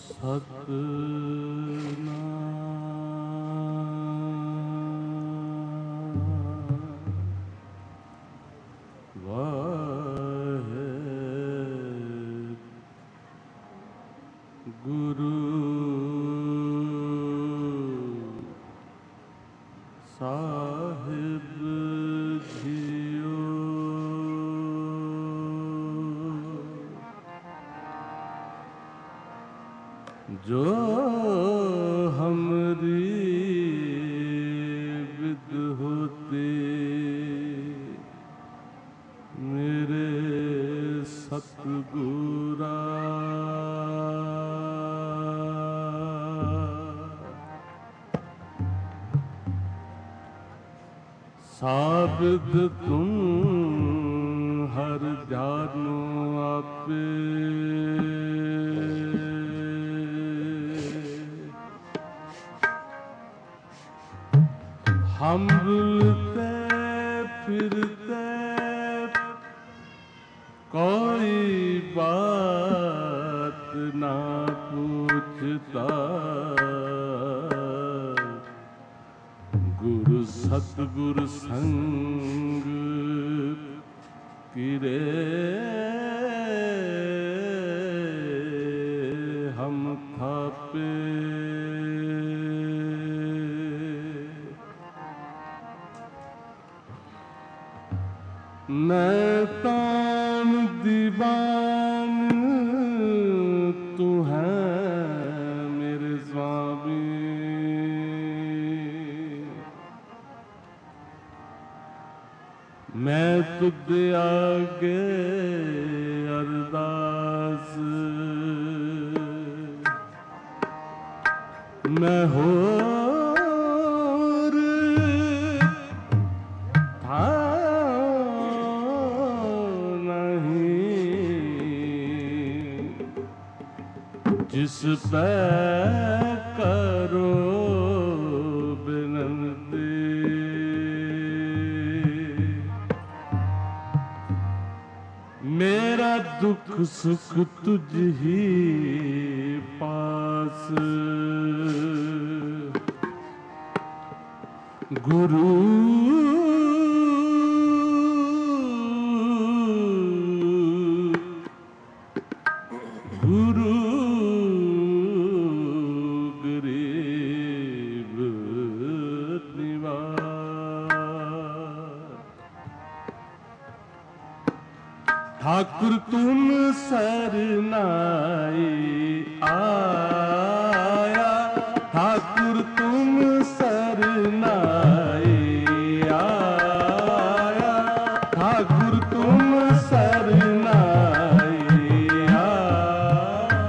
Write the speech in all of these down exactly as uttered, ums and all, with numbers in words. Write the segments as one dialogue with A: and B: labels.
A: जो हमरी विद होते मेरे सतगुरा साबित तुम हर जानो आपे हम रुलते फिरते कोई बात ना पूछता गुरु सतगुरु संग किरे हम थापे मैं तान दीवान तू है मेरे स्वामी मैं तुझ आगे अरदास मैं हो जिस पे करो विनती मेरा दुख सुख तुझ ही पास गुरु गुरु ठाकुर तुम सरनाई आया ठाकुर तुम सरनाई आया ठाकुर तुम सरनाई आया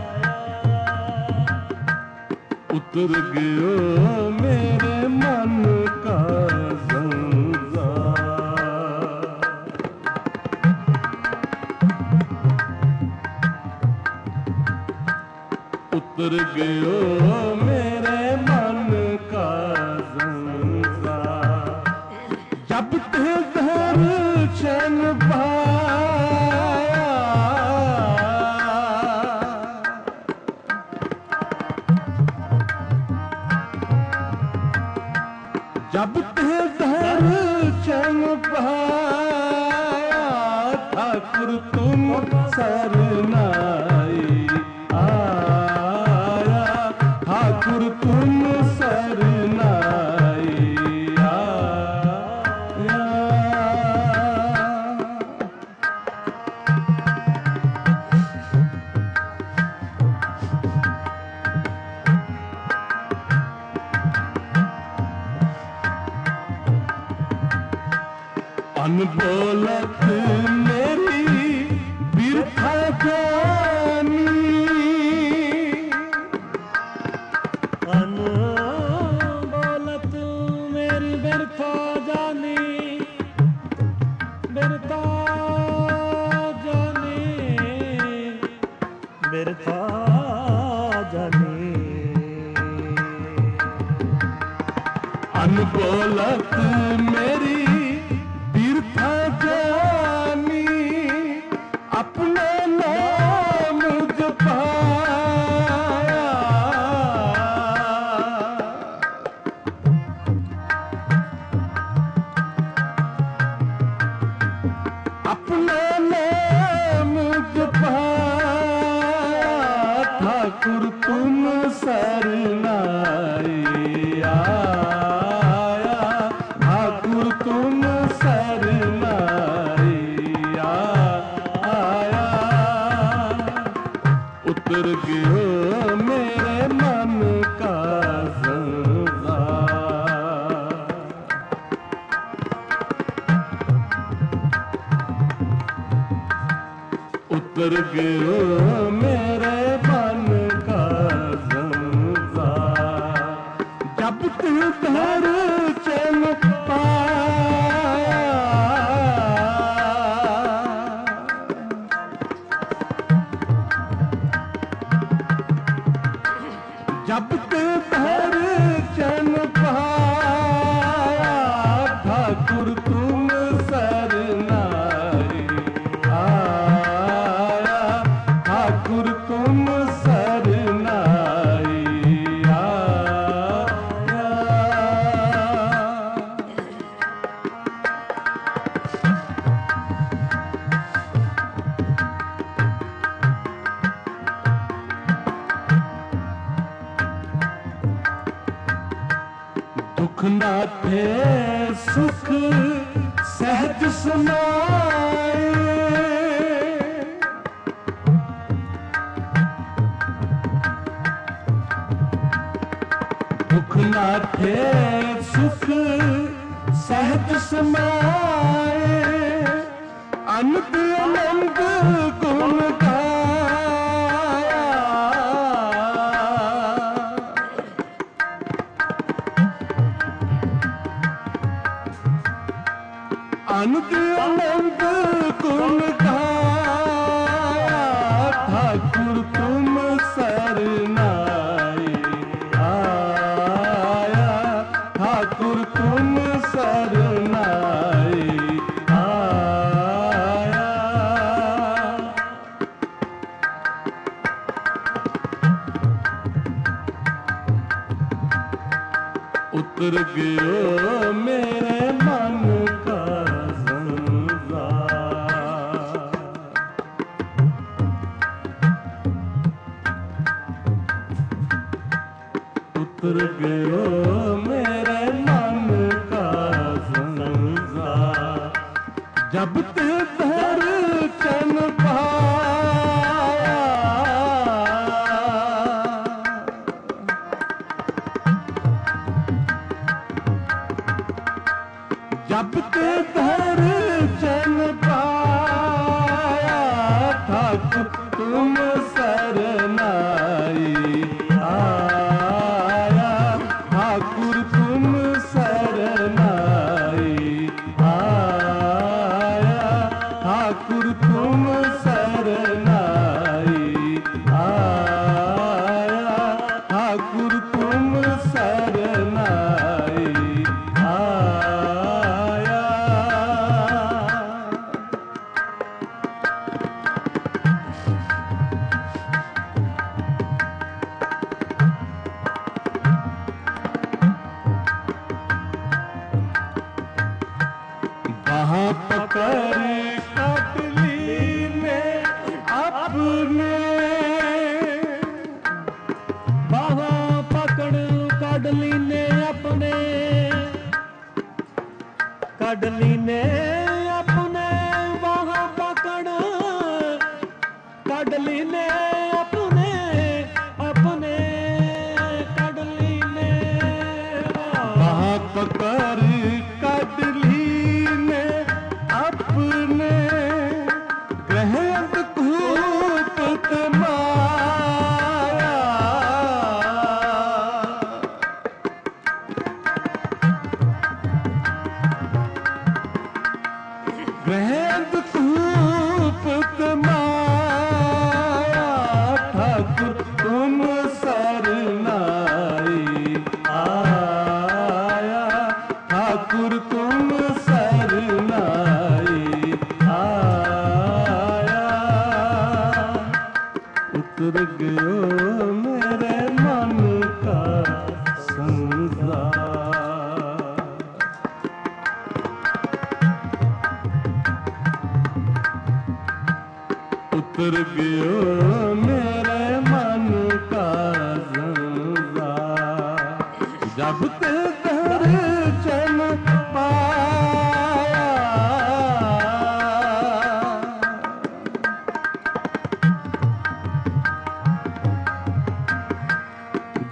A: उतर गयो मेरे मन का उतर गयो मेरे मन का संसार जब ते दर्शन पाया जब ते दर्शन पाया ठाकुर तुम सरनाई ठाकुर तुम सरनाई आया अनबोलत मेरी बिरथा जानी
B: अनबोलत मेरी बिरथा जानी बिरथा जानी बिरथा जानी
A: अनबोलत मेरी बिरथा जानी अपने नाम जपाया ठाकुर तुम सरनाई आया, ठाकुर तुम सरनाई आया, उतर गयो मेरे मन का संसार, उतर गयो मेरे मन का संसार, जब तू धर चल पाया, जब तू धर चल पाया, ठाकुर तुम सरनाई आया, ठाकुर तुम सरनाई आया, दुख ना थे सुख सहज समाए, दुख ना थे सुख सहज समाए, अनंत अनंत गुण गाया, अनंत अनंत गुण गाया, ठाकुर तुम सरनाई आया, ठाकुर तुम सरनाई आया, उतर गयो मेरे मन का संसार, उतर गयो मेरे मन का संसार, जब ते धर चन पाया, जब ते धर चन पाया, ठाकुर तुम सरनाई आया, ठाकुर तुम सरनाई आया, ठाकुर तुम सरनाई आया, ठाकुर तुम सरनाई आया, वहाँ पकड़ कटली ने अपने,
B: बाहों पकड़ काडली ने अपने, काडली ने अपने, बाहों पकड़ काडली ने अपने, अपने काडली ने
A: वहाँ पकड़ कटली ने अपने, ग्रहण कूप माया, ग्रहण कूप माया, ठाकुर तुम सरनाई आया, ठाकुर तुम सरनाई आया, उतर गयो मेरे मन का संसार, उतर गयो मेरे मन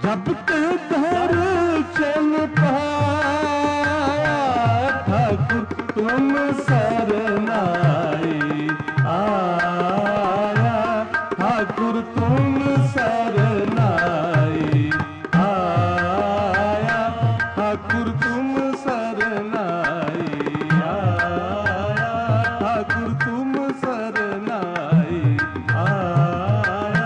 A: जब ते दर्शन पाया ठाकुर तुम सरनाई आया, ठाकुर तुम सरनाई आया, ठाकुर तुम सरनाई आया, ठाकुर तुम सरनाई आया।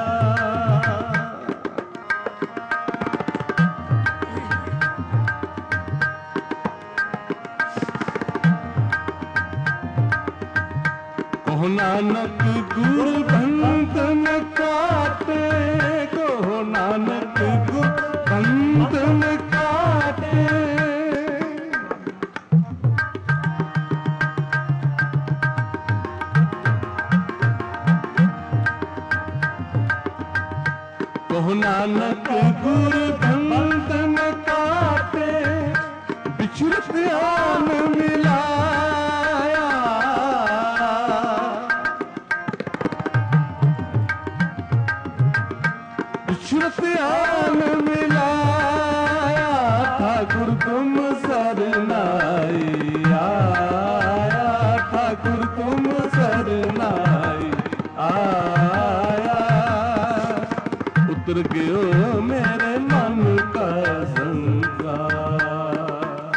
A: कहो नानक गुर बंधन काटे, कहो नानक गुर बंधन काटे, कहो नानक गुर बंधन काटे, बिछुड़त आन मिलाया, बिछुड़त आन मिलाया, ठाकुर तुम सरनाई आया, ठाकुर तुम सरनाई आया। उतर गयो मेरे मन का संसार,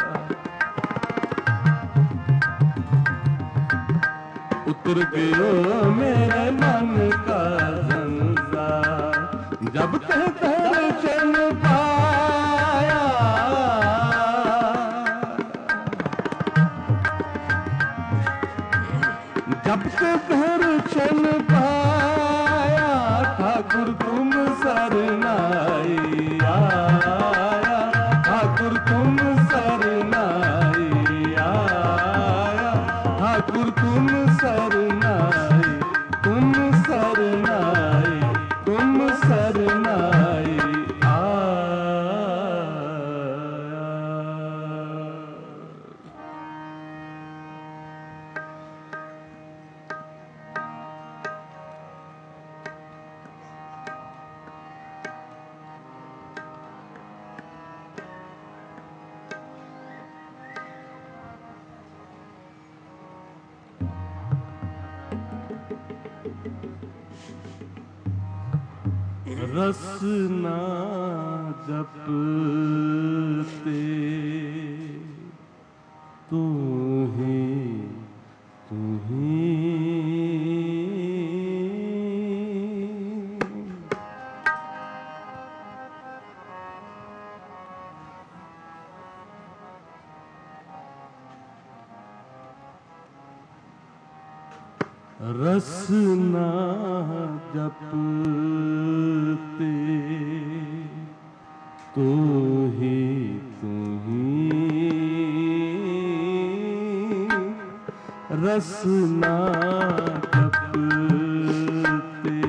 A: उतर गयो मेरे मन का संसार, जब ते दर्शन पाया, जब ते दर्शन पाया, ठाकुर तुम सरनाई आया, ठाकुर तुम सरनाई आया, ठाकुर तुम सरनाई, तुम सरनाई, तुम सरनाई आया। रसना जपते तू ही तू ही, रसना जपते तू ही तू ही, रसना जपते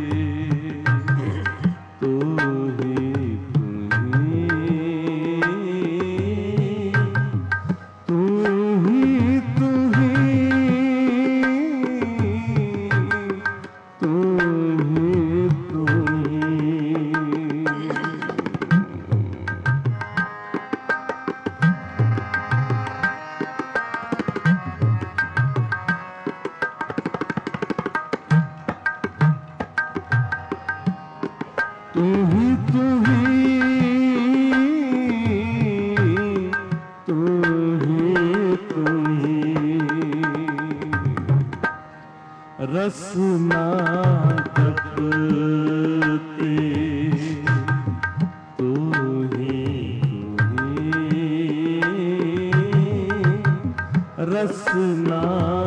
A: तू ही तू ही, तू ही तू ही, तू ही तू ही। तू ही तू ही, तू ही तू ही, रसना जपते तू ही तू ही, रसना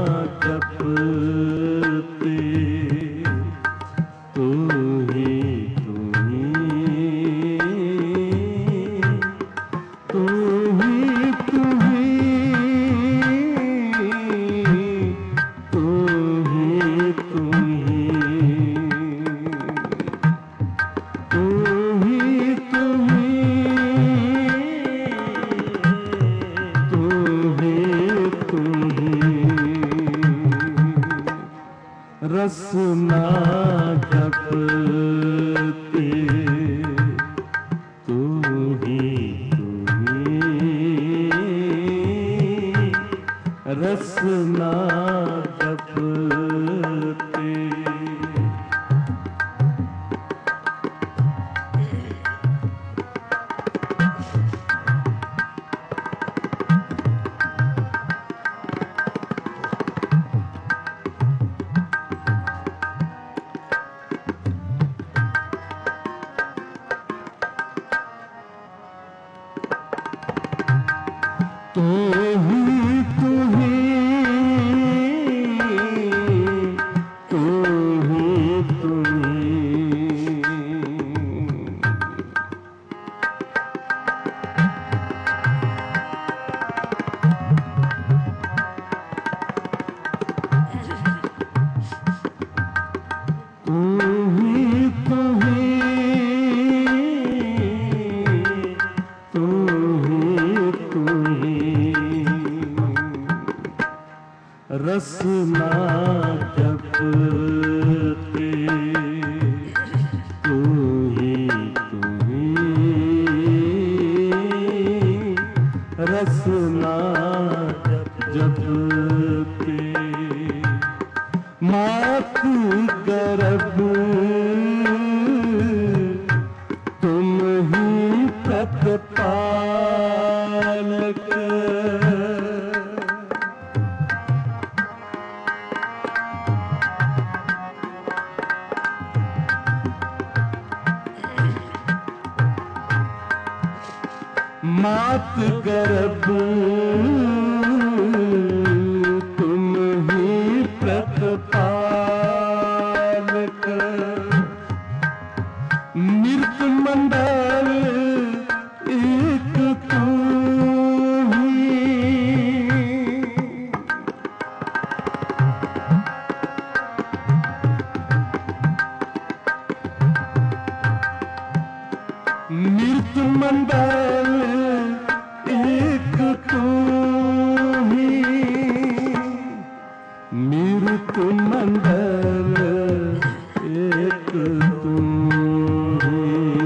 A: जपते तू ही तू ही, तू ही तू ही, तू ही तू ही, तू ही तू ही, तू ही तू ही। रसना जपते। तू ही तू ही तू ही तू ही तू ही तू ही तू ही रसना जपते। तू ही तू ही रसना जपते। मात गर्भ तुम ही प्रतिपालक। मात गर्भ तुम ही प्रतिपालक। मृत मंडल एक तू ही। मृत मंडल एक तू ही। मृत मंडल एक तू ही।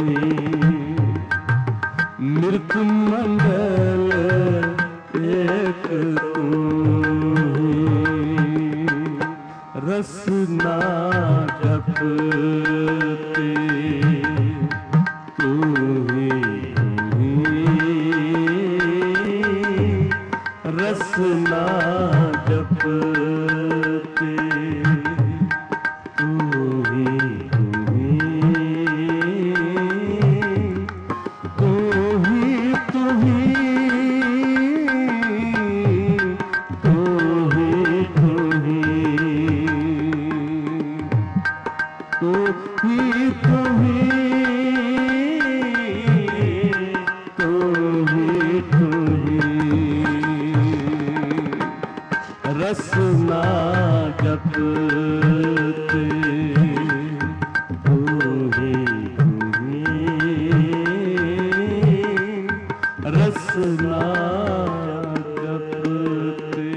A: मृत मंडल एक तू ही। रसना जपते। तू ही रसना जपते। तू ही तू ही तू ही तू ही तू ही तू ही तू ही तू ही तू ही रसना जपते। तू ही रसना जपते।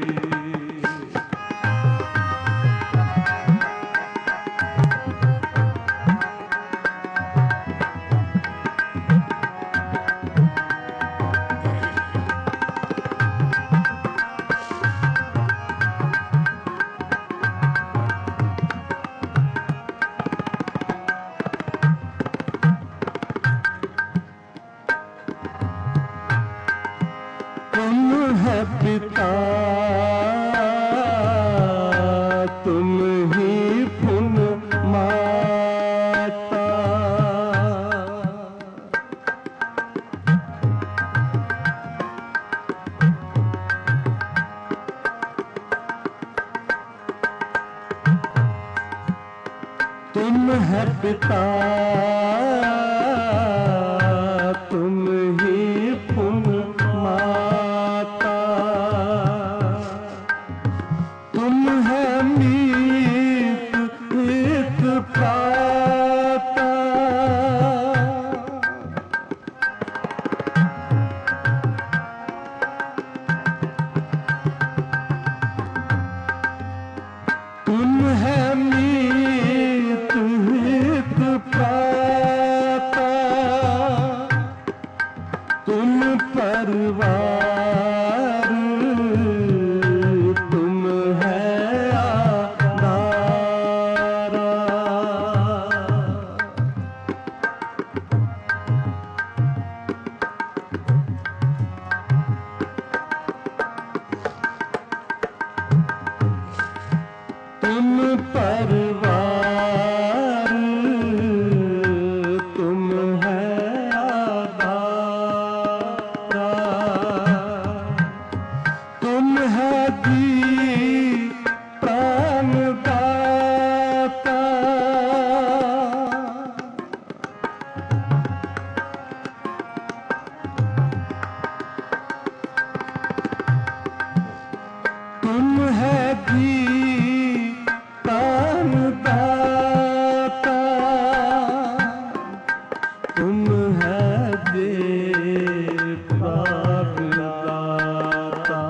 A: तुम है पिता तुम ही पुन माता। तुम है पिता तुम ही पुन माता। तुम है मीत हित प्राता। तुम है मीत हित प्राता। तुम है दे प्राण दाता,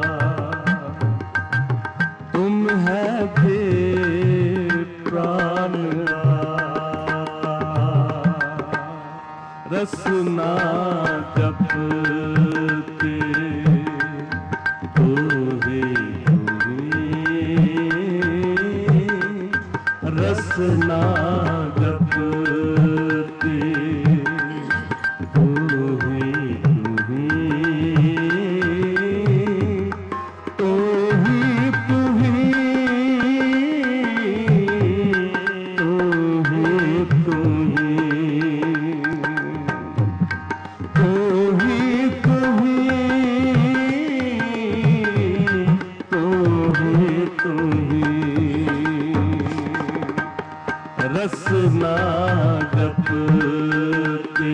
A: तुम है दे प्राण दाता। रसना जपते तोहे तुम्हें, रसना जपते तोहे तुम्हें, तोही रसना जपते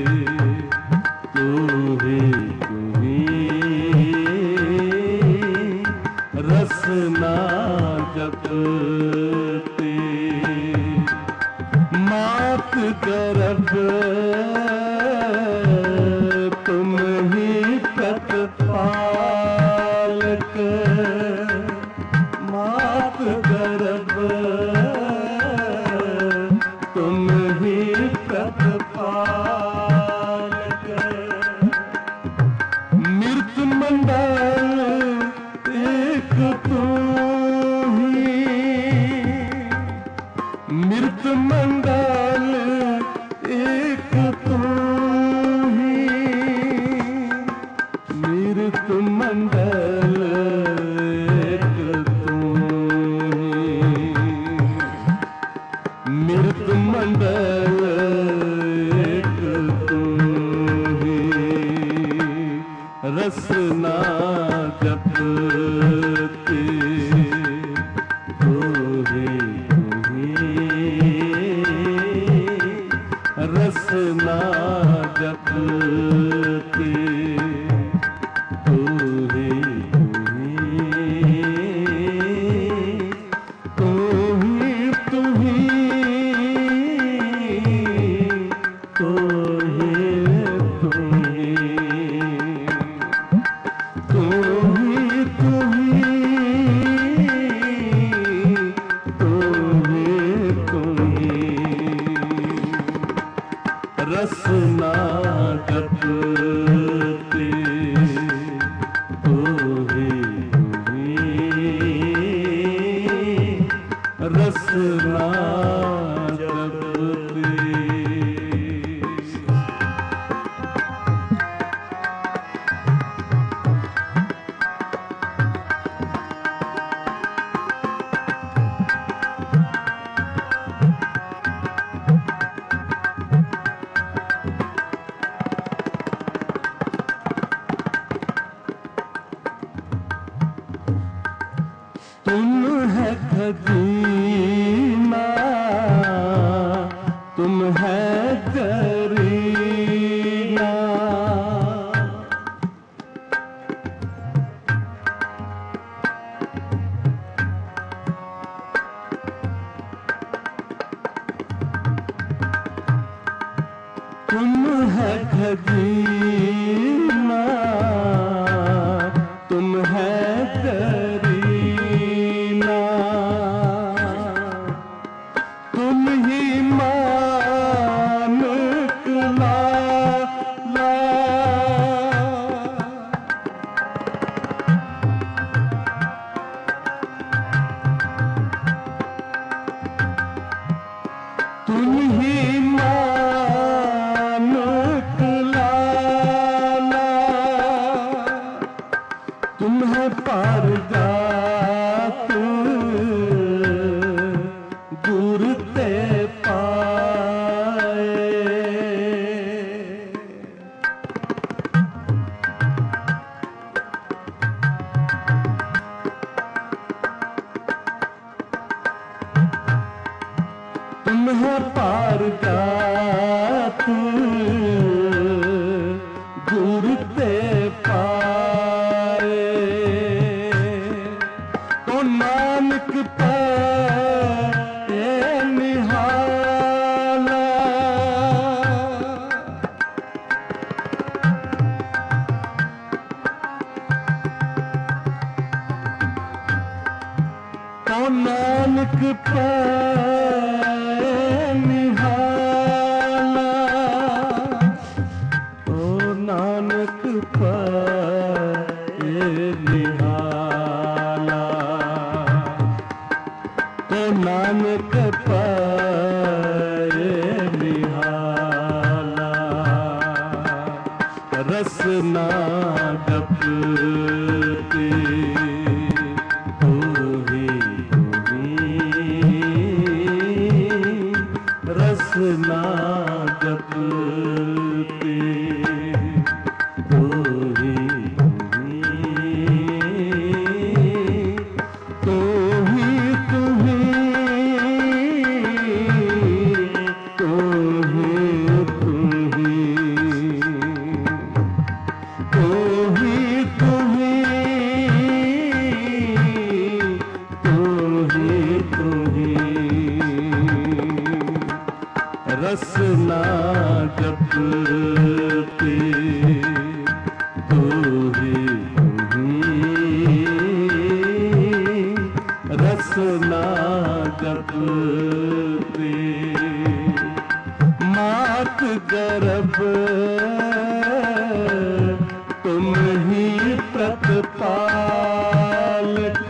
A: तोहे तुम्हें, रसना जपते। मात गर्भ तुम ही प्रतिपालक, मात गर्भ तुम ही प्रतिपालक। मृत मंडल एक तू ही, मृत मंडल एक तू ही, मृत मंडल एक तू ही, मृत मंडल एक तू ही। रसना जपते तोहे तुम्हें, रसना जपते तोहे तुम्हें, रसना जपते तोहे तुम्हें, रसना जपते। तुम है खजीना, तुम है करीना, तुम है खजीना, तुम है करीना, तुम ही मानक लाला, तुम ही मानक लाला, तुम है पारजात गुर ते पाए, तुम है पारजात गुर ते पाए। तो नानक पे निहाला, पाए निहाला, ओ नानक पाए निहाला, ओ नानक पाए निहाला। रसना जपती तू ही तू ही, रसना जपती तू ही तू ही, तू ही तू ही, तू ही तू ही, तू ही तू ही, तू ही, रसना जपती तू ही तू ही, रसना जपती। मात गर्भ तुम ही प्रतिपालक,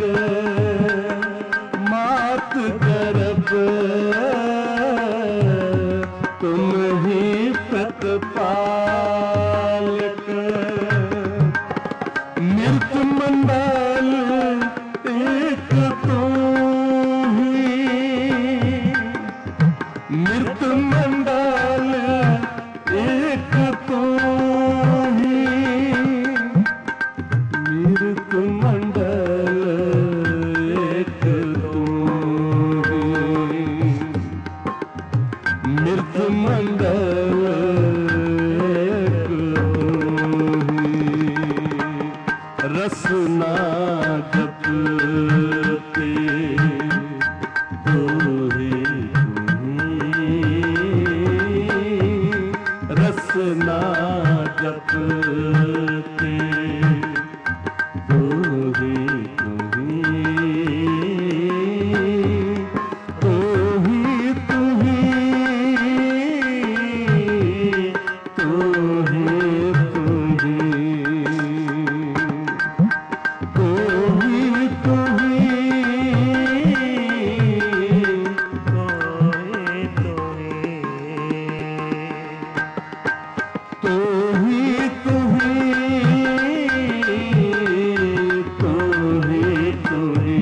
A: मात गर्भ तुम ही प्रतिपालक। मृत मंडल एक तू ही, मृत मंडल एक तू ही, मृत मंडल एक तू ही, मृत मंडल एक तू ही, रसना जपती तू ही तू ही, रसना जपती तू ही तू ही, तू ही तू ही, तू ही तू ही, तू ही तू ही, तू ही तू ही, तू ही तू ही,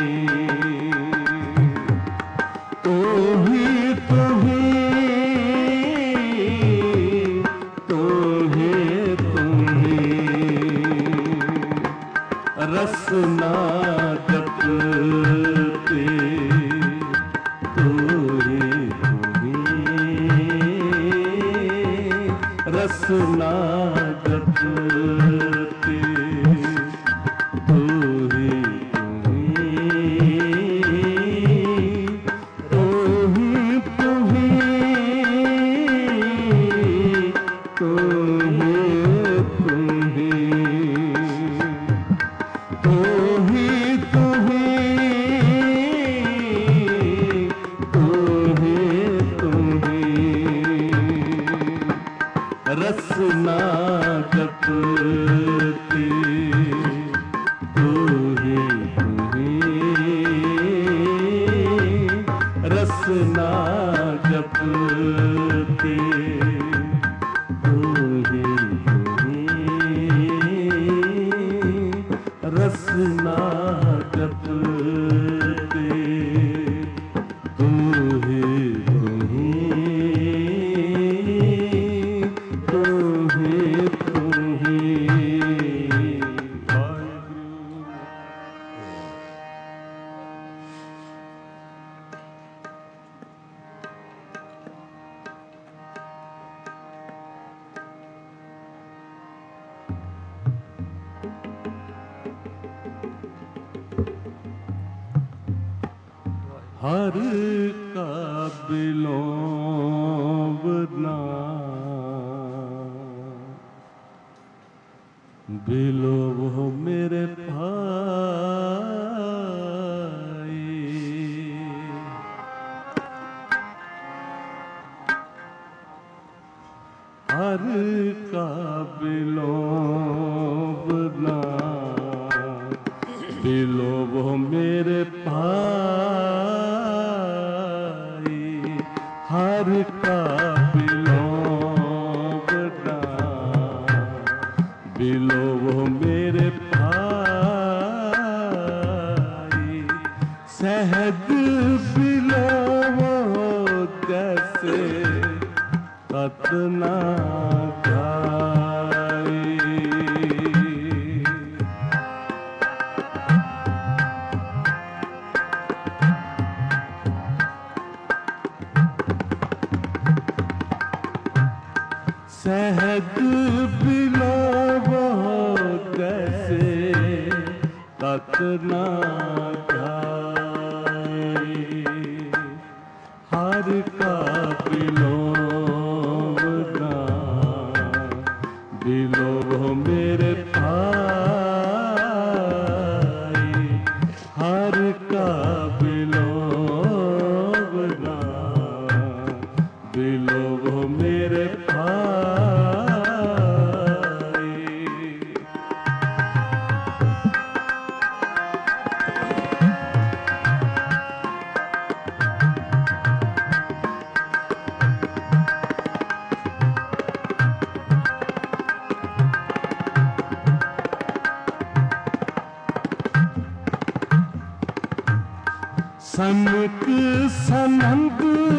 A: तू ही तू ही, तू ही तू ही, रसना जपती तू ही तू ही, रसना जपती तू ही तू ही, तू ही तू ही, तू ही तू ही, तू ही तू ही, तू ही, रसना जपती तू ही तू ही, रसना जपती तू ही तू ही, रसना जपती तू ही तू ही, तू ही तू ही। हर का बिलोवना बिलोव मेरे भाई, हर का बिलोव ना बिलोव मेरे भाई, हर का बिलोव ना बिलोव मेरे भाई, सहज बिलोव जैसे कतना गाई। सहज बिलोव जैसे कतना गाई, हर का बिलोव ना बिलोव मेरे भाई, हर का बिलोव ना बिलोव मेरे भाई। सनक सनंद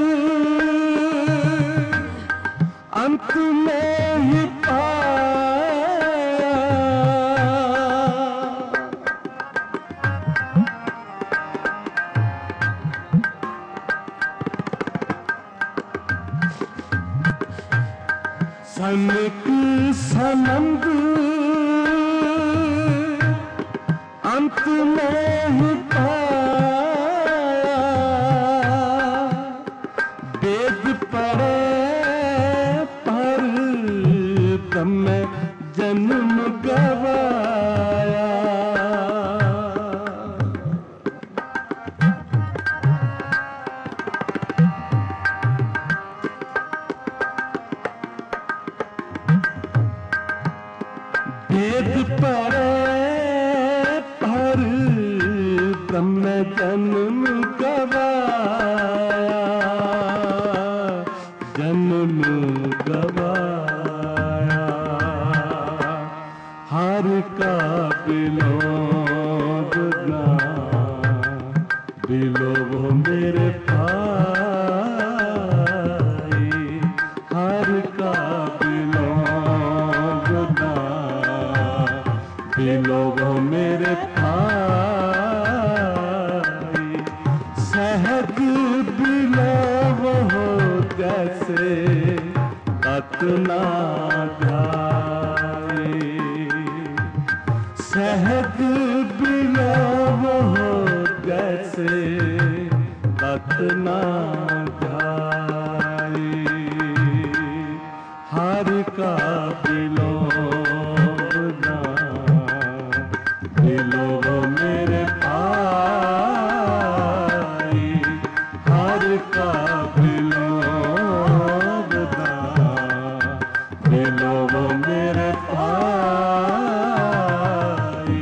A: अंत में ही पाया, सनक सनंद अंत में ही पाया, वेद पढ़े पर ब्रह्म जन्म गवाया, वेद पढ़े पर ब्रह्म जन्म गवाया, जन्म गवाया, हर का बिलोव ना बिलोव मेरे भाई, हर का बिलोव ना बिलोव मेरे भाई, सहज बिलोव हो जैसे कतना गाई, सहज बिलोव हो जैसे कतना गाई, हर का बिलोव ना बिलोव मेरे भाई, हर का बिलोव ना बिलोव मेरे भाई।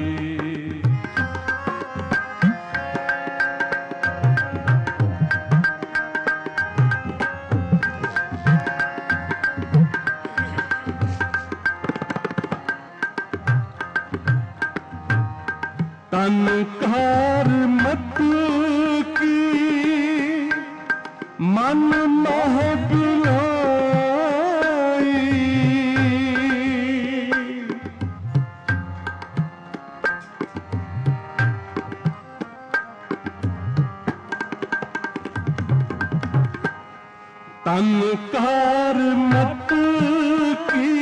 A: तनकार मत की मन मोह बिलोई, तनकार मत की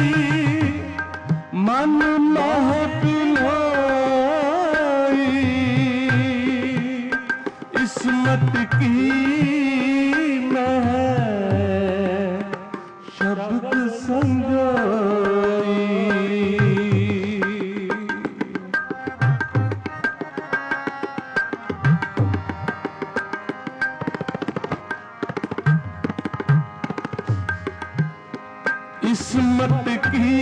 A: मन मोह बिलोई, इसमत की मैं शब्द संजोई, किस्मत की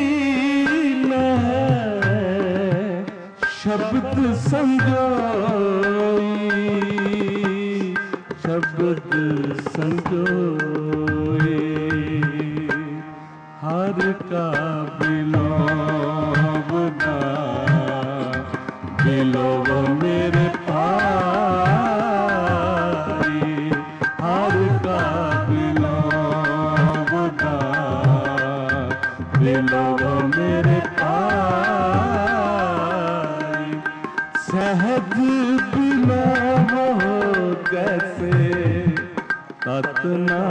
A: मैं शब्द संजोई, शब्द संजोई, हर का बिलोवना बिलोव मेरे पाई, हर का बिलोवना बिलोव मेरे पाई, सहज बिलोव कैसे ततना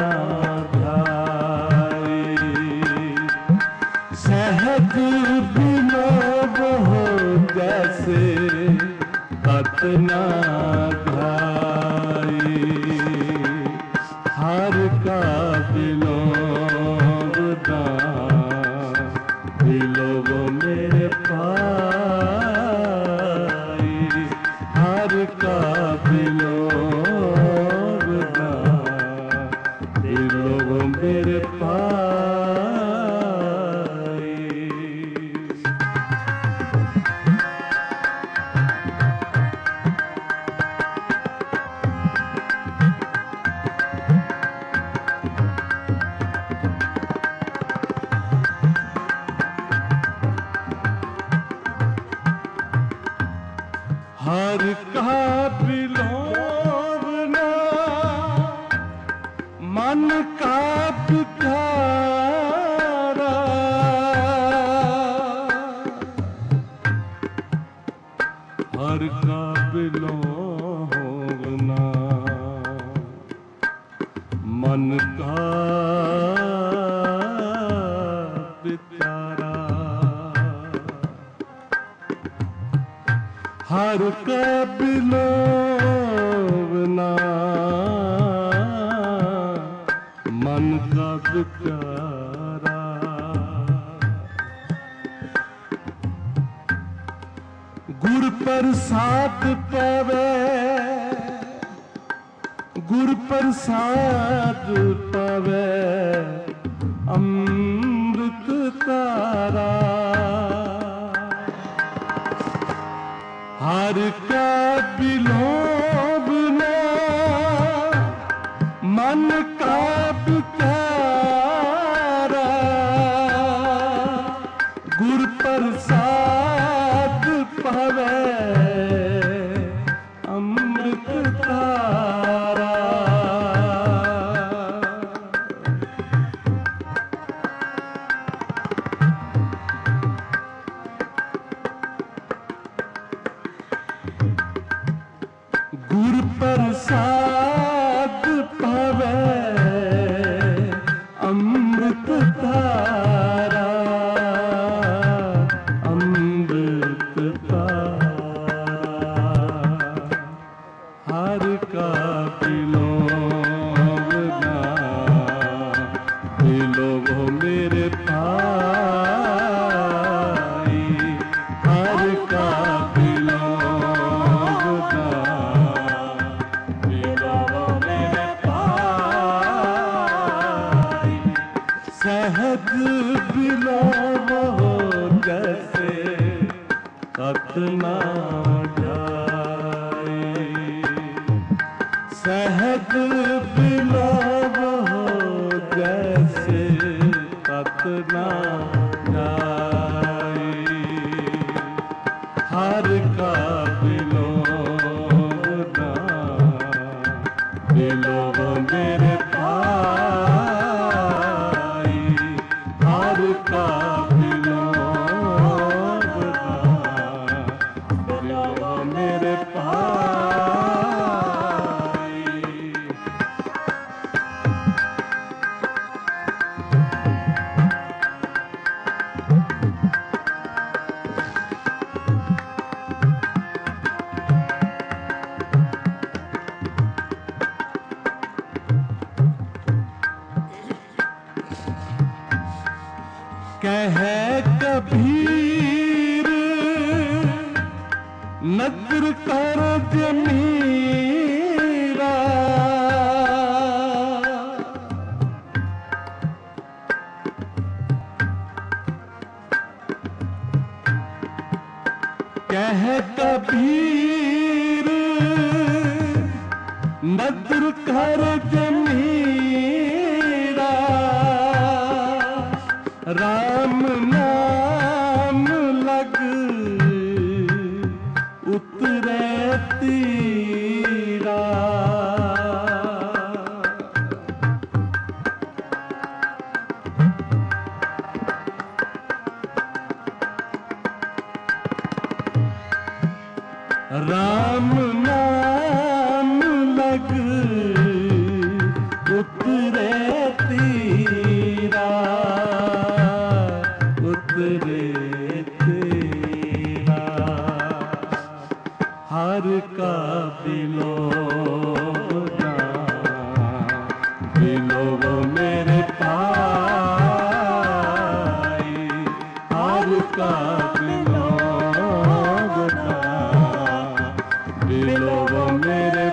A: भाई, सहज बिलोव जैसे ततना भाई, हर का बिलोवना बिलोव मेरे पाई, हर का बिलोवना बिलोव मेरे पाई। हर का बिलोवना मन का पुकारा, हर का बिलोवना मन का पितारा, हर का बिलोवना मन का पितारा, गुर प्रसाद पावे, गुर प्रसाद पावे अमृत तारा, हर का बिलोवना मन का पुकारा, गुर प्रसाद पावे अमृत तारा, गुर प्रसाद पावे अमृत तारा, अमृत तारा, हर का बिलोवना बिलोव मेरे पाई, हर का बिलोवना सहज बिलोव जैसे ततना जाए, सहज बिलोव जैसे ततना जाए, हर का बिलोवना बिलोव मेरे पाई, हर का बिलोवना बिलोव मेरे पाई। कह कबीर नजर कर जमीरा, कह कबीर नदर कर जमीरा, राम नाम लग उतरे तीरा। राम नाम लग उतरे तीरा, उतरे तीरा। हर का बिलोना बिलो वो मेरे पाई, हर का बिलोना बिलो वो मेरे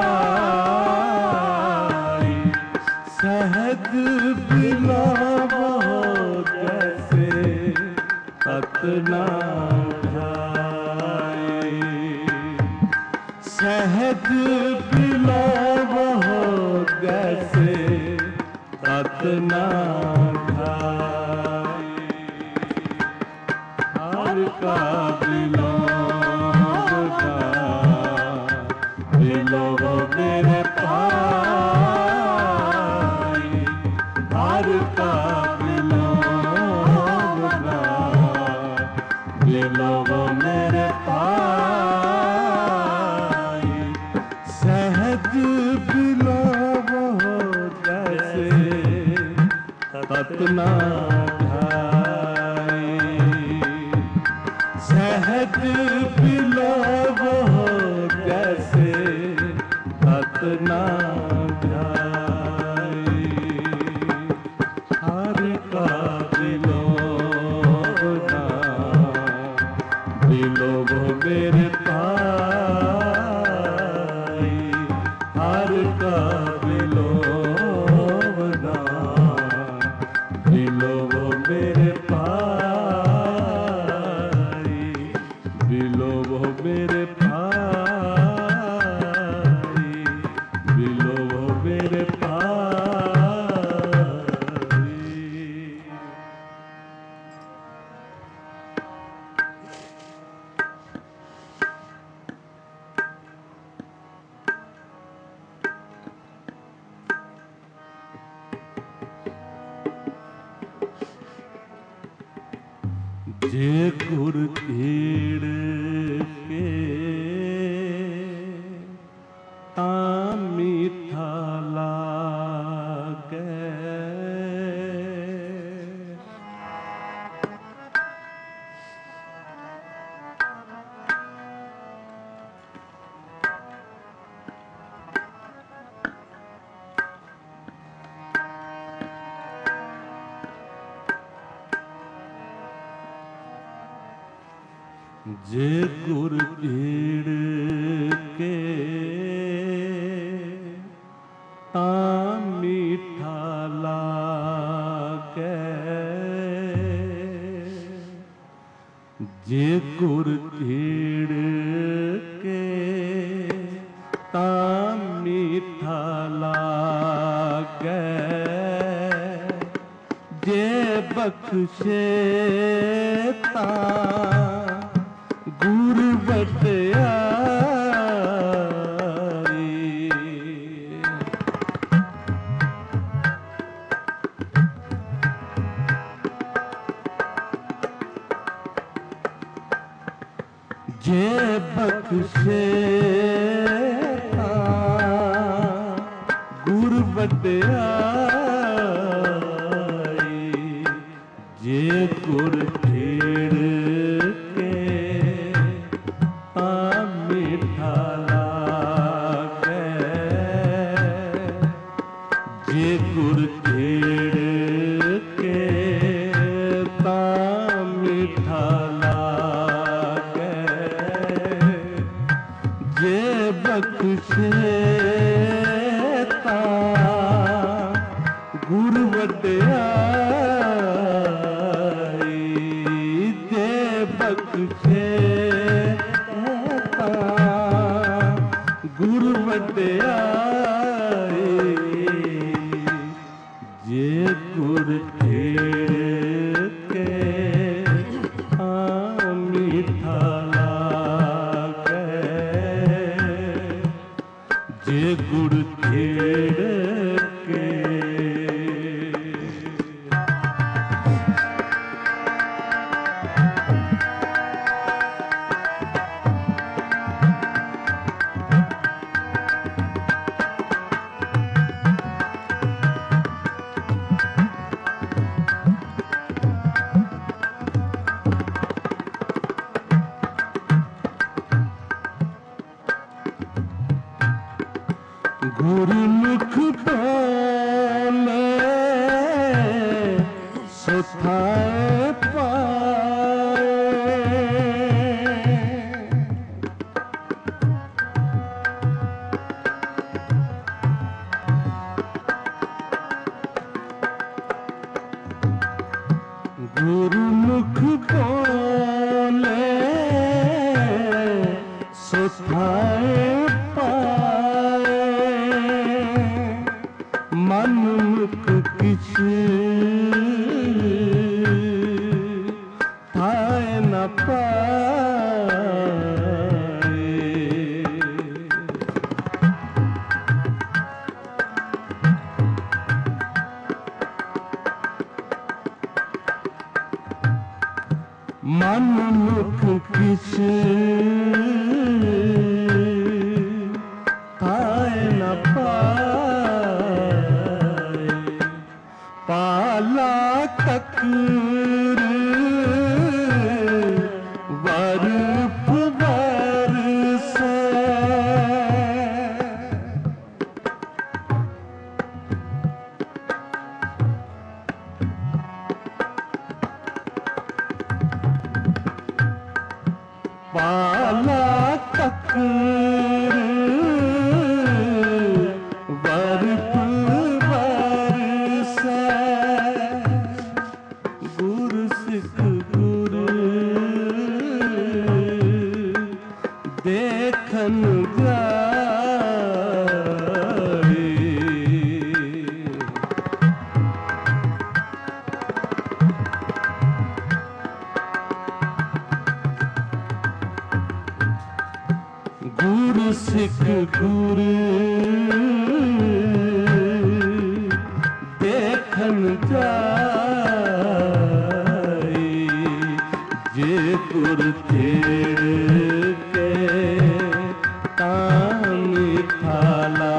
A: पाई। सहज बिलावो जैसे सतना जाए, सहज बिलावो जैसे सतना जाए। हर का बिलोना बिलो वो मेरे पाई, हर का बिलोना बिलो वो मेरे पाई। सहज बिलावो जैसे सतना जाए, सहज बिलावो जैसे सतना जाए। हर का बिलोना बिलो वो मेरे पाई, हर का बिलोना बिलो वो मेरे पाई, बिलो वो मेरे पाई, बिलो वो मेरे पाई। जे गुर तीड़ के ता मीठा लागे, जे गुर तीड़ के ता मीठा लागे, जे गुर तीड़ के ता मीठा लागे, जे बख्शे ता गुर वड्याई। जे बख्शे ता गुर वड्याई, जे गुर तीड़ के ता मीठा लागे, जे गुर तीड़ के ता मीठा लागे, जे बख्शे ता सुथाए पाए गुरुमुख बोले सुथाए पाए मन मुख किछ थाए न पाए मन मुख किछ थाए न पाए पाला ककर बर्फ बरसे पाला ककर बर्फ बरसे गुरु सिख गुरु देखन जाए गुरु सिख गुरु देखन जाए जे गुरु तेड़ के तान थाला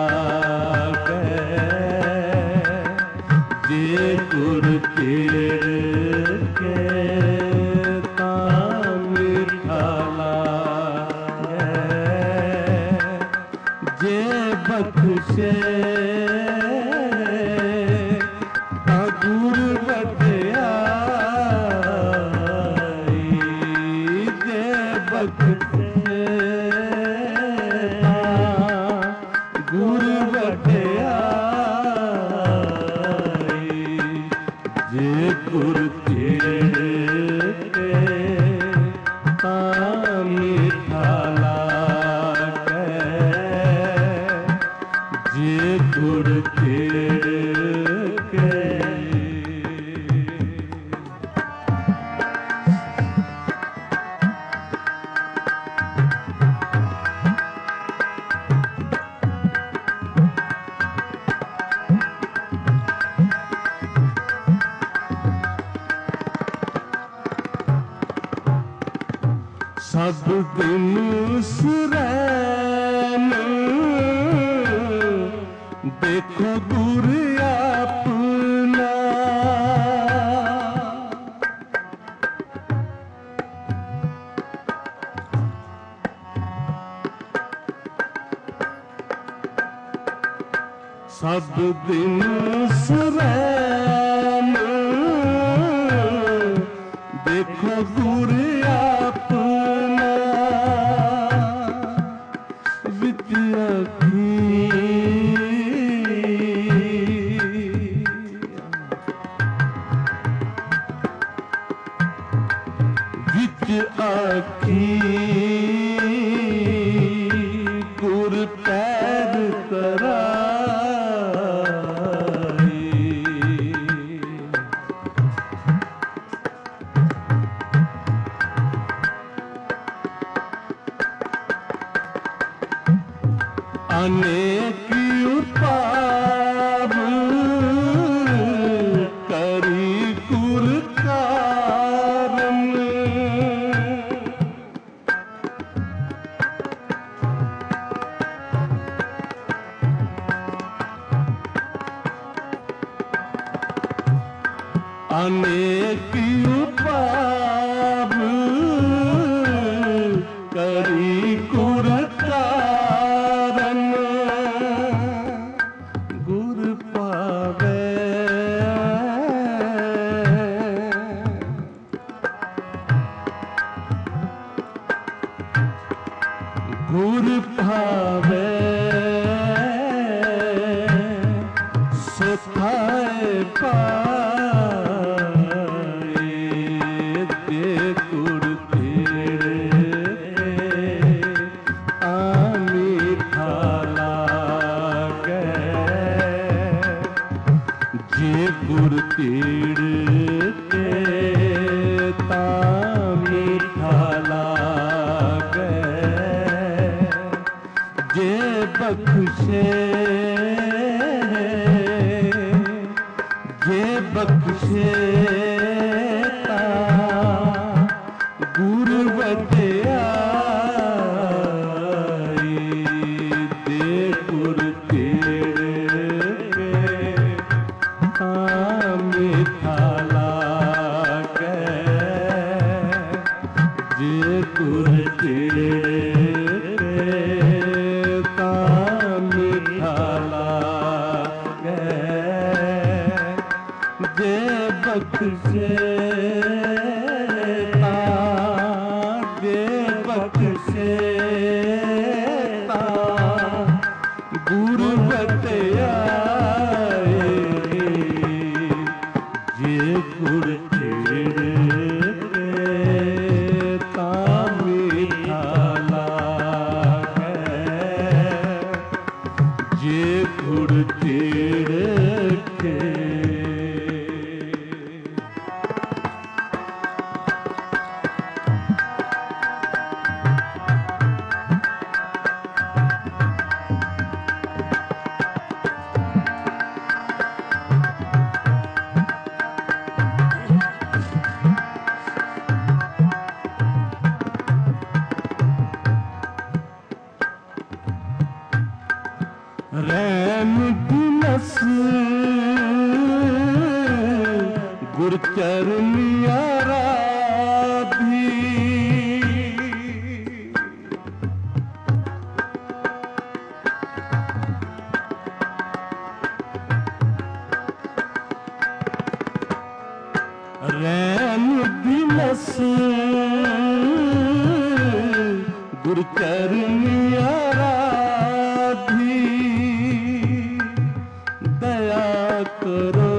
A: जे गुरु तेड़ के तान थाला जे बख्शे गुरु बख्शियाई जे बख्शे गुरु बख्शियाई जे गुरु तेड़ के तान थाला जे गुरु तेड़ के सब दिन सुरैन देखो गुरु अपना सब दिन सुरैन देखो गुरु अपना विद्या विच आखी गुर पैर कराई अनेक उपाव करी गुर कारण अनेक उपाव करी गुर कारण गुर पावे गुर भावे सुखाए पाए दे गुर तेरे मीठा लागे जे गुर तेरे ता मीठा लागे जे बख्शे जे बख्शे ता गुर वड्याई दे गुर तेरे हाँ मीठा लागे जे गुर तेरे बख्शे ता दे बख्शे ता गुर वड्याई जे गुर तेरे ता मीठा लागे जे गुर तेरे रैन दिनस गुर चरनिया राधी रैन दिनस गुर चरनिया राधी दया करो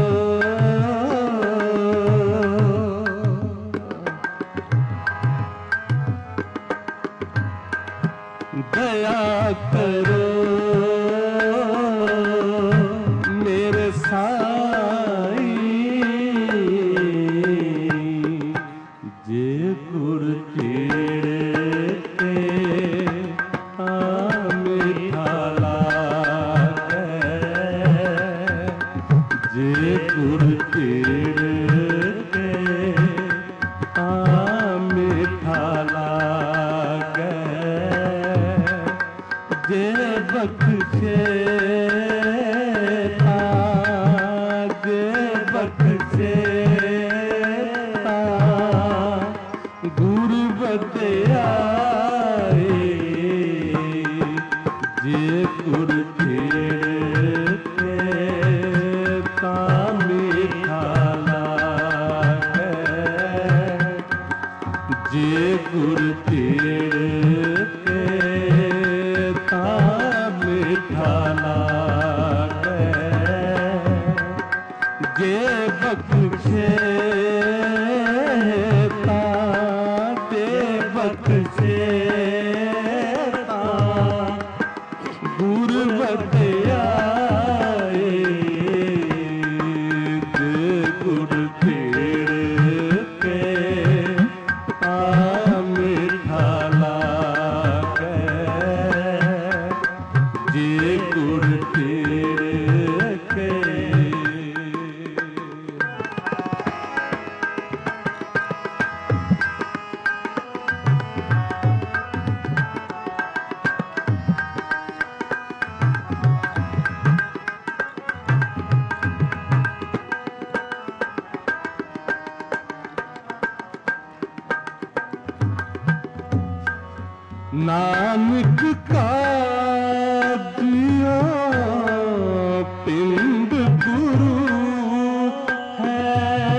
A: दया करो मेरे साईं जे गुर तेरे मीठा लागे जे गुर तेरे मीठा लागे जे बख्शे ता जे बख्शे ता गुर वड्याई जे गुर तेरे ता मीठा लागे जे गुर तेरे ता मीठा लागे जे बख्शे ता दे बख्शे ता गुर वड्याई दे गुर तेरे ता मीठा लागे जे गुर तेरे नानक का दिया पिंड गुरु है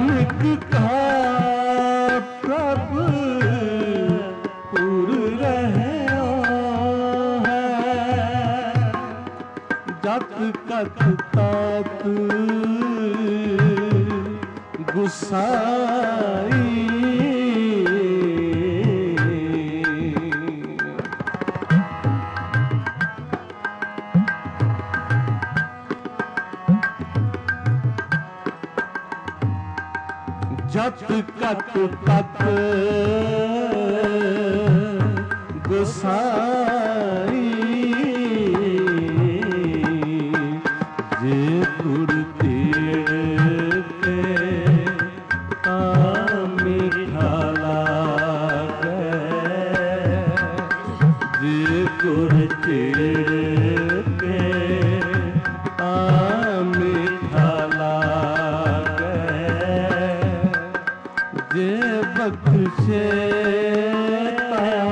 A: ਨਾਨਕ ਕਾ ਪ੍ਰਭ ਪੁਰ ਰਹਿਓ ਹੈ ਜਤ ਕਤ ਤਾਤ ਗੁਸਾਈ ਜਤ ਕਤ ਤਤ ਗੁਸਾਈ ਜੇ ਗੁਰ ਤੇਰੇ ਤੇ ਆ ਮਿਠਾ ਲਾਗੈ ਜੇ ਗੁਰ ਤੇਰੇ ਤੇ ਆ ਮਿਠਾ ਲਾਗੈ ਜੇ ਬਖਸ਼ੇ ਤਾ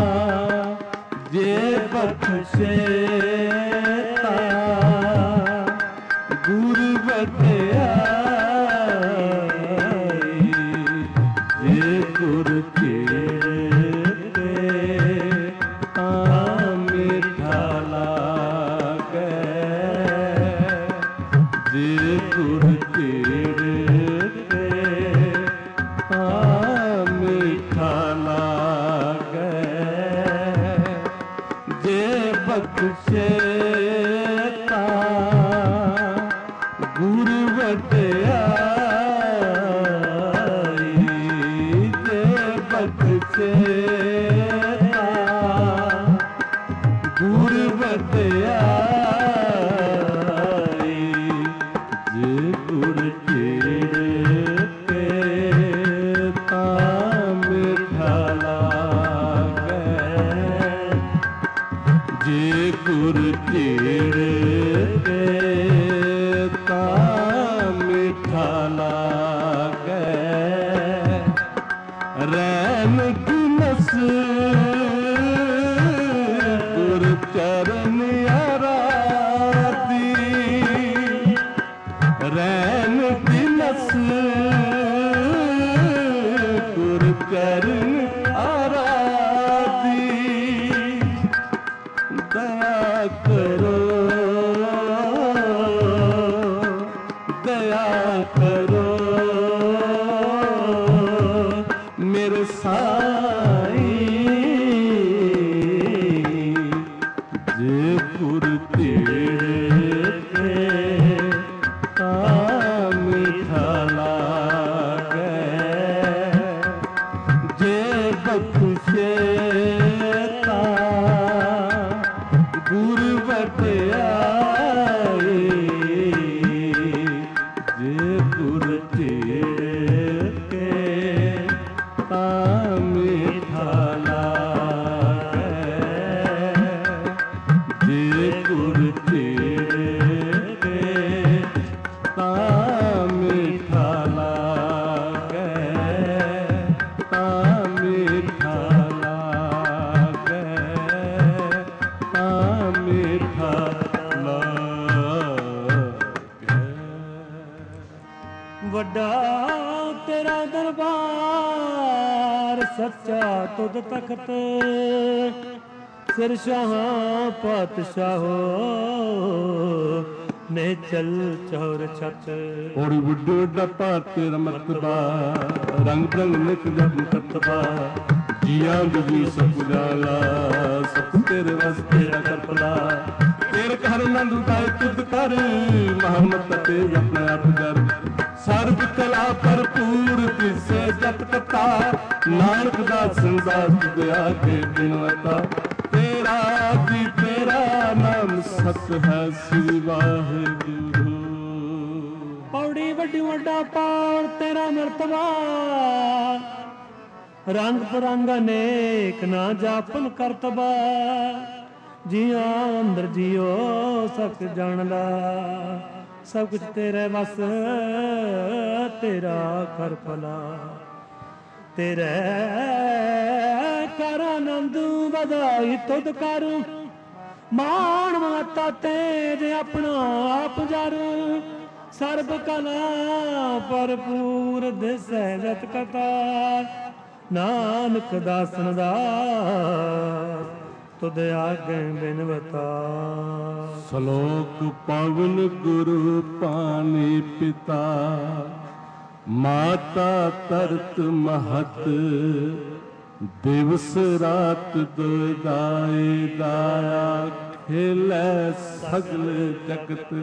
A: ਜੇ ਬਖਸ਼ੇ ਤਾ ਗੁਰ ਵਡਿਆਈ ਜੇ ਗੁਰ ਤੇਰੇ ਤੇ ਆ ਮਿਠਾ ਲਾਗੈ ਜੇ ਗੁਰ ਤੇਰੇ ਤੇ ਆ ਮਿਠਾ ਲਾਗੈ ਜੇ ਬਖਸ਼ੇ ਤਾ ਗੁਰ ਵਡਿਆਈ ਜੇ ਬਖਸ਼ੇ ਤਾ ਗੁਰ ਵਡਿਆਈ ਜੇ ਗੁਰ ਤੇਰੇ ਤੇ ਤਾਂ ਮਿਠਾ ਲਾਗੈ ਜੇ ਗੁਰ ਤੇਰੇ ਤੇ ਤਾਂ ਮਿਠਾ ਲਾਗੈ ਰੈਨ ਦਿਨਸ ਗੁਰ ਚਰਨ ਆਰਾਧੀ ਰੈਨ ਦਿਨਸ ਗੁਰ ਚਰਨ ਆਰਾਧੀ ਦਇਆ ਕਰੋ ਦਇਆ ਕਰੋ ਮੇਰੇ ਸਾਈ ਜੇ ਗੁਰ ਤੇਰੇ ਤੇ ਤਾਂ ਮਿਠਾ ਲਾਗੈ ਜੇ ਬਖਸ਼ੇ ਤਾ ਗੁਰ ਵਡਿਆਈ ਜੇ ਗੁਰ ਤੇਰੇ ਤੇ ਤਾਂ ਮਿਠਾ ਲਾਗੈ ਜੇ ਗੁਰ ਤੇਰੇ ਤੇ ਤਾਂ ਮਿਠਾ ਲਾਗੈ ਤਾਂ ਮਿਠਾ ਲਾਗੈ ਤਾਂ ਮਿਠਾ ਲਾਗੈ
B: ਵੱਡਾ ਤੇਰਾ ਦਰਬਾਰ ਸੱਚਾ ਤੁਧ ਤਖਤ ਸਿਰ ਸ਼ਾਹਾਂ ਪਾਤਸ਼ਾਹੋ ਨੇ ਚਲ ਚੌਰ ਛਤ
A: ਔੜੀ ਬੁੱਢੇ ਵੱਡਾ ਭਾਰਤ ਤੇਰਾ ਮਰਤਬਾ ਰੰਗ ਬਰੰਗ ਨਿਕ ਜਬ ਕਰਤਬਾ ਜੀਆਂ ਦੀ ਸਭ ਜਾਲਾ ਸਭ ਤੇਰੇ ਵਸ ਤੇਰਾ ਕਰਪਲਾ ਤੇਰੇ ਘਰ ਨੰਦ ਉਠਾਏ ਤੁਧ ਕਰ ਮੁਹੰਮਦ ਤੇ ਆਪਣੇ ਆਪ ਕਰ ਸਰਬ ਕਲਾ ਭਰਪੂਰ ਤਿਸੇ ਜਤ ਕਥਾ ਨਾਨਕ ਦਾ ਸੰਸਾਰ ਦਿਆ ਕੇ ਬਿਨਵਤਾ ਤੇਰਾ ਜੀ ਤੇਰਾ ਨਾਮ ਸਤ ਹੈ ਸ੍ਰੀ ਵਾਹਿਗੁਰੂ
B: ਪੌੜੀ ਵੱਡੀ ਵੱਡਾ ਪਾਰ ਤੇਰਾ ਮਰਤਬਾ ਰੰਗ ਬਰੰਗ ਅਨੇਕ ਨਾ ਜਾਪਨ ਕਰਤਬਾ ਜੀਆਂ ਅੰਦਰ ਜੀਓ ਸਭ ਕੁਝ ਜਾਣਦਾ ਸਭ ਕੁਝ ਤੇਰੇ ਵਸ ਤੇਰਾ ਕਰ ਭਲਾ ਤੇਰੇ ਕਰ ਆਨੰਦ ਵਧਾਈ ਤੁਧ ਕਰ ਮਾਣ ਮਾਤਾ ਤੇਜ ਆਪਣਾ ਆਪ ਜਰ ਸਰਬ ਕਲਾ ਭਰਪੂਰ ਦਿਸੈ ਜਤ ਕਥਾ ਨਾਨਕ ਦਾਸਨ ਦਾ ਤੁਧ ਆਗੇ ਬਿਨਵਤਾ।
A: ਸ਼ਲੋਕ ਪਵਨ ਗੁਰੂ ਪਾਣੀ ਪਿਤਾ ਮਾਤਾ ਤਰਤ ਮਹਤ ਦਿਵਸ ਰਾਤ ਦੁਇਦਾਏ ਦਾਇਆ ਖੇਲੇ ਸਗਲ ਜਗਤ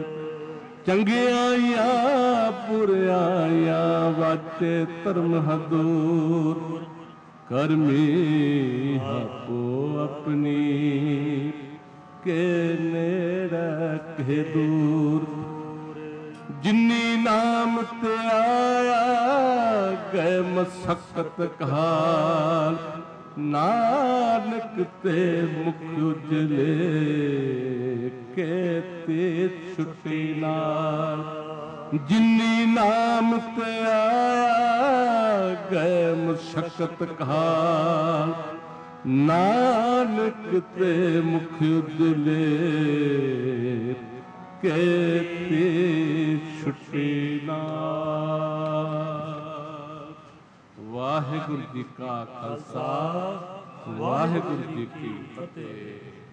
A: ਚੰਗਿਆਈਆਂ ਬੁਰਿਆਈਆਂ ਵਾਚੇ ਧਰਮ ਹਦੂਰ ਕਰਮੀ ਆਪੋ ਆਪਣੀ ਕੇ ਨੇੜੇ ਕੇ ਦੂਰ। ਜਿਨੀ ਨਾਮ ਤੇ ਆਇਆ ਗਏ ਮਸਕਤ ਕਾਲ ਨਾਨਕ ਤੇ ਮੁਖ ਉਜਲੇ ਕੇ ਤੇ ਛੁੱਟੀ ਨਾਲ। ਜਿਨੀ ਨਾਮ ਤੇ ਆਇਆ ਗਏ ਮਸਕਤ ਕਾਲ ਨਾਨਕ ਤੇ ਮੁਖ ਉਜਲੇ ਕੇ ਛੁੱਟੀ ਨਾਲ। ਵਾਹਿਗੁਰੂ ਜੀ ਕਾ ਖਾਲਸਾ ਵਾਹਿਗੁਰੂ ਜੀ ਕੀ ਫਤਿਹ।